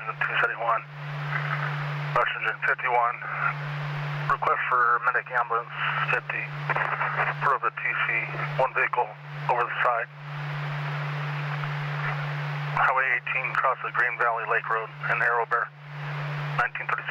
Oxygen 271. Oxygen 51. Request for medic ambulance 50. For the TC, one vehicle over the side. Highway 18 crosses Green Valley Lake Road in Arrow Bear, 1935.